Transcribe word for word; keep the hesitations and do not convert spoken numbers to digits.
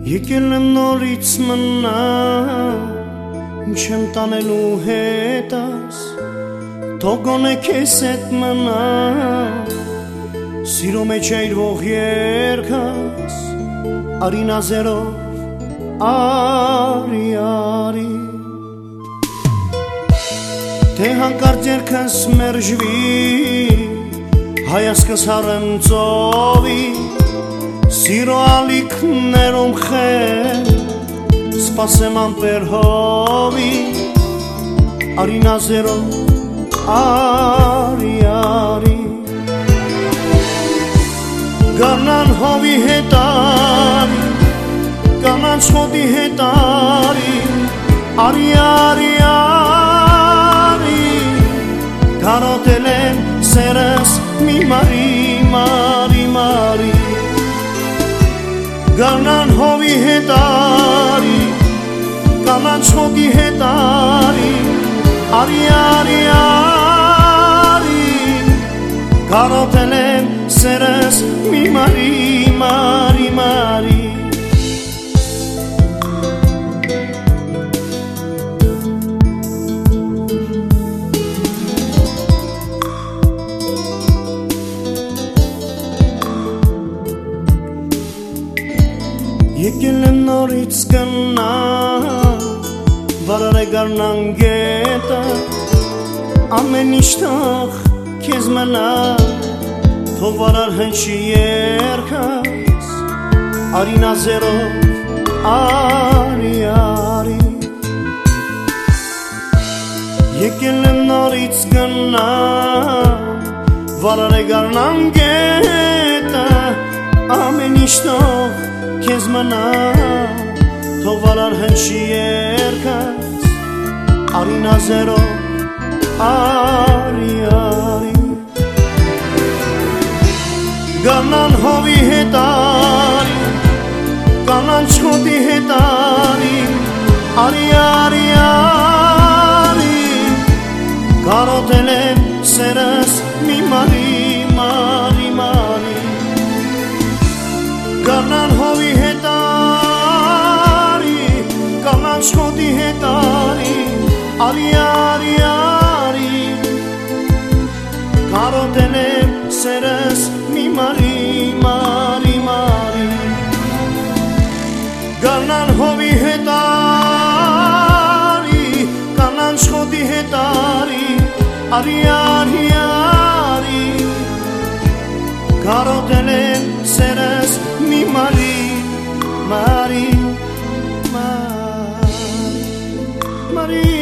Եկել եմ նորից մնալ, չեմ տանելու հետս, թող գոնե քեզ հետ մնալ, սիրո մեջ այրվող երգս, արի նազերով, արի, արի, թե հանկարծ երգս մերժվի, հայացքս հարեմ ծովի, Սիրո ալիքներում խել, սպասեմ ամպեր հովի, արի նազերով, արի, արի, գարնան հովի հետ արի, կանանց հոտի հետ արի, արի, արի, արի, կարոտել եմ սերս մի մարի, մարի, մարի, Գարնան հովի հետ արի, կանանց հոտի հետ արի, արի, արի, արի, կարոտել եմ սերս մի մարի, մարի, մարի, Եկել եմ նորից գնալ, վարար է գարնան գետը, ամեն ինչ թող քեզ մնալ, թող վարար հնչի երգս, արի նազերով, արի, արի, եկել եմ նորից գնալ, վարար է գարնան գետը, ամեն ինչ թող քեզ մնալ, թող վարար հնչի երգս, արի նազերով, արի, արի, գարնան հովի հետ արի, կանանց հոտի հետ արի, արի, արի, արի, կարոտել եմ սերս մի մարի, մարի, մարի, Գարնան հովի հետ արի, կանանց հոտի հետ արի, արի, արի, արի, կարոտել եմ սերս մի մարի, մարի, մարի, Գարնան հովի հետ արի, կանանց հոտի հետ արի, արի, արի, արի, կարոտել եմ սերս մի մարի, մարի, մարի, մարի